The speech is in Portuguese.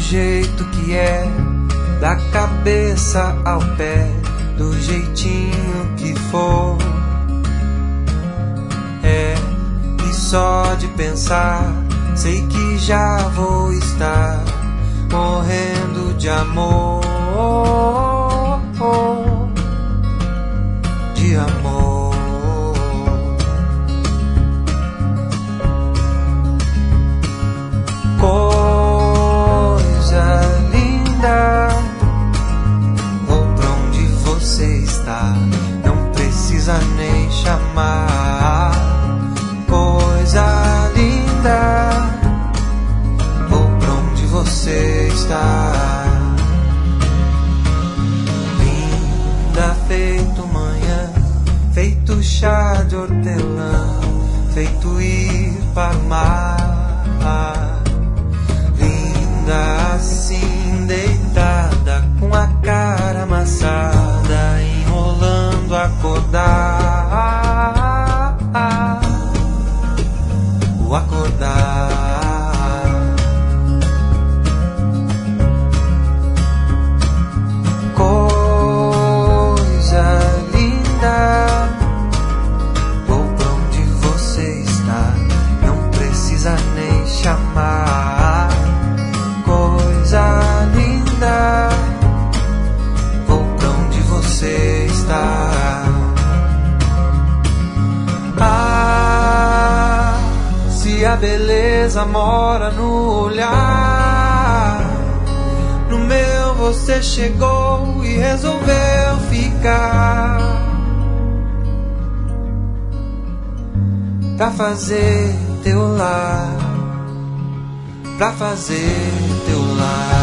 jeito que é, da cabeça ao pé, do jeitinho que for. E só de pensar, sei que já vou estar morrendo de amor, de amor. Coisa linda, vou pra onde você está, não precisa nem chamar. Coisa linda, vou pra onde você está. Linda feito manhã, feito chá de hortelã, feito ir para o mar. Linda assim deitada, com a cara amassada, enrolando acordar. O acordar. Coisa linda, vou pra onde você está, não precisa nem chamar. Coisa linda, vou pra onde você está. Se a beleza mora no olhar, no meu você chegou e resolveu ficar, pra fazer teu lar, pra fazer teu lar.